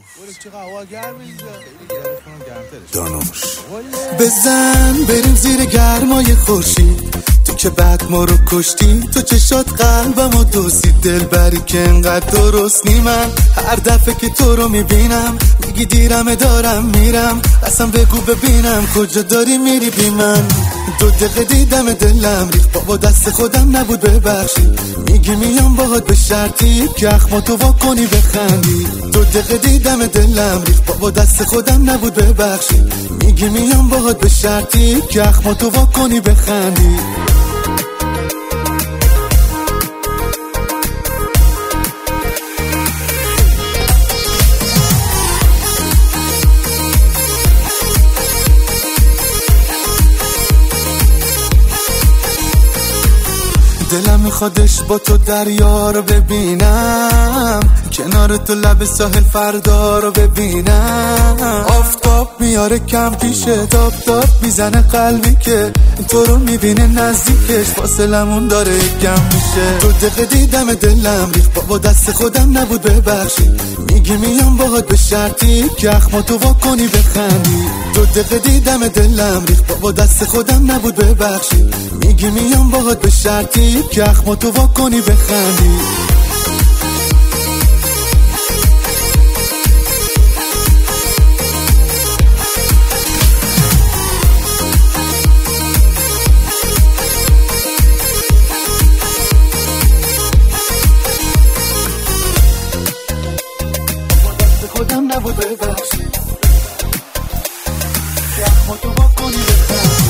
دانوش بزن بریم زیر گرمای خورشید، تو که بعد ما رو کشتی، تو چشات قلبمو دوزی، دل بری که انقدر درست نی. من هر دفعه که تو رو میبینم میگی دیرمه دارم میرم، اصلا بگو ببینم کجا داری میری بی من. 2 دقیقه دیدم دلم ریخت، بابا دست خودم نبود ببخشی، میگی میام باهات به شرطی که اخماتو وا کنی بخندی. 2 دقیقه دیدم دلم ریخت، بابا دست خودم نبود ببخشی، میگی میام باهات به شرطی که اخماتو وا کنی بخندی. دلم میخوادش با تو دریا رو ببینم، کنار تو لب ساحل فردا رو ببینم. آفتاب میاره کم پیشه، تاب تاب میزنه قلبی که تو رو میبینه نزدیکش، فاصلمون داره کم میشه. 2 دقیقه دیدم دلم ریخت، بابا دست خودم نبود ببخشی، میگی میام باهات به شرطی که اخماتو وا کنی بخندی. 2 دقیقه دیدم دلم ریخت، بابا دست خودم نبود ببخشی، میگی میام باهات به شرطی که اخماتو وا کنی بخندی. خودم نبود ببخشی که اخماتو وا کنی بخندی.